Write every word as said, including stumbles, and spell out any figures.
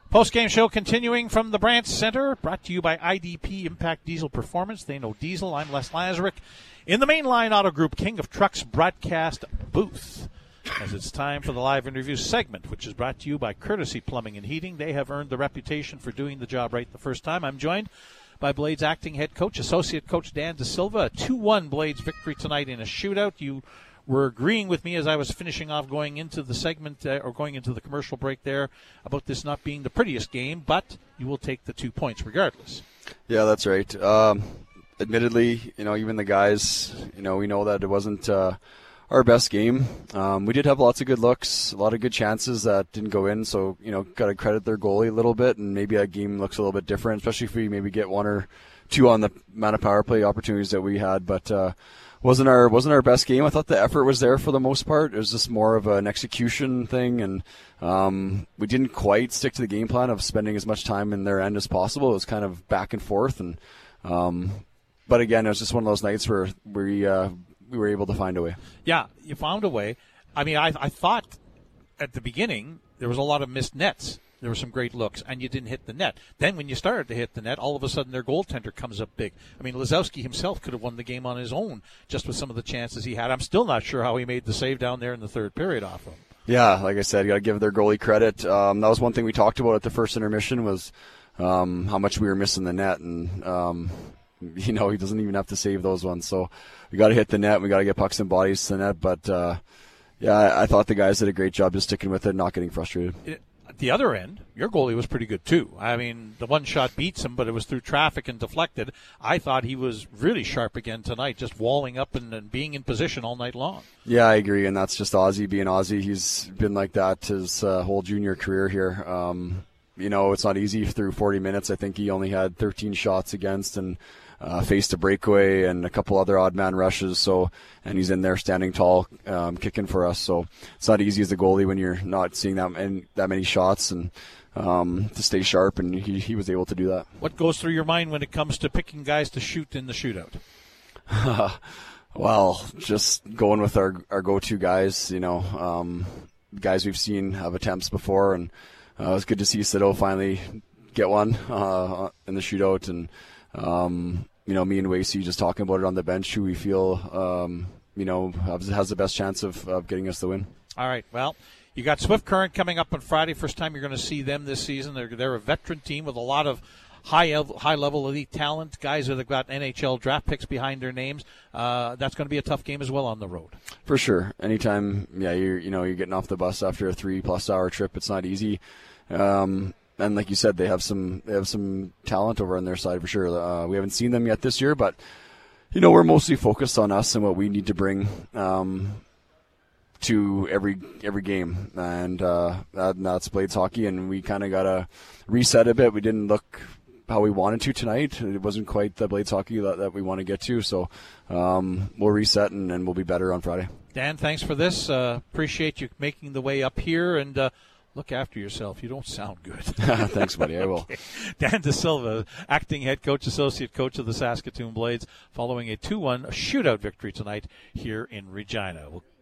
Post-game show continuing from the Brandt Center, brought to you by I D P Impact Diesel Performance. They know diesel. I'm Les Lazaruk in the Mainline Auto Group King of Trucks broadcast booth. As it's time for the live interview segment, which is brought to you by Courtesy Plumbing and Heating. They have earned the reputation for doing the job right the first time. I'm joined by Blades acting head coach, associate coach Dan DeSilva. A two one Blades victory tonight in a shootout. You were agreeing with me as I was finishing off going into the segment uh, or going into the commercial break there about this not being the prettiest game, but you will take the two points regardless. Yeah, that's right. Um, admittedly, you know, even the guys, you know, we know that it wasn't uh, our best game. Um, we did have lots of good looks, a lot of good chances that didn't go in, so, you know, got to credit their goalie a little bit, and maybe that game looks a little bit different, especially if we maybe get one or two on the amount of power play opportunities that we had, but uh, Wasn't our wasn't our best game. I thought the effort was there for the most part. It was just more of an execution thing, and um, we didn't quite stick to the game plan of spending as much time in their end as possible. It was kind of back and forth, and um, but again, it was just one of those nights where we uh, we were able to find a way. Yeah, you found a way. I mean, I I thought at the beginning there was a lot of missed nets. There were some great looks, and you didn't hit the net. Then when you started to hit the net, all of a sudden their goaltender comes up big. I mean, Lazowski himself could have won the game on his own just with some of the chances he had. I'm still not sure how he made the save down there in the third period off him. Yeah, like I said, you got to give their goalie credit. Um, that was one thing we talked about at the first intermission was um, how much we were missing the net, and um, you know, he doesn't even have to save those ones. So we got to hit the net. We got to get pucks and bodies to the net. But uh, yeah, I, I thought the guys did a great job just sticking with it, not getting frustrated. It, At the other end, your goalie was pretty good too. I mean, the one shot beats him, but it was through traffic and deflected. I thought he was really sharp again tonight, just walling up and, and being in position all night long. Yeah, I agree, and that's just Ozzy being Ozzy. He's been like that his uh, whole junior career here. Um, you know, it's not easy through forty minutes. I think he only had thirteen shots against and uh, faced a breakaway and a couple other odd man rushes. So, and he's in there standing tall, um, kicking for us. So it's not easy as a goalie when you're not seeing that and that many shots and um, to stay sharp. And he, he was able to do that. What goes through your mind when it comes to picking guys to shoot in the shootout? Well, just going with our our go-to guys. You know, um, guys we've seen have attempts before, and uh, it was good to see Sido finally get one uh, in the shootout and. Um, you know, me and Wasey just talking about it on the bench, who we feel, um, you know, has, has the best chance of, of getting us the win. All right. Well, you got Swift Current coming up on Friday. First time you're going to see them this season. They're they're a veteran team with a lot of high high level elite talent, guys that have got N H L draft picks behind their names. Uh, that's going to be a tough game as well on the road. For sure. Anytime, yeah, you're you know you're getting off the bus after a three plus hour trip, it's not easy. Um, And like you said, they have some they have some talent over on their side for sure. Uh, we haven't seen them yet this year, but you know we're mostly focused on us and what we need to bring um, to every every game, and uh, that, that's Blades hockey. And we kind of got to reset a bit. We didn't look how we wanted to tonight. It wasn't quite the Blades hockey that, that we want to get to. So um, we'll reset and, and we'll be better on Friday. Dan, thanks for this. Uh, appreciate you making the way up here and. Uh, Look after yourself. You don't sound good. Thanks, buddy. I will. Okay. Dan DeSilva, acting head coach, associate coach of the Saskatoon Blades, following a two one shootout victory tonight here in Regina. We'll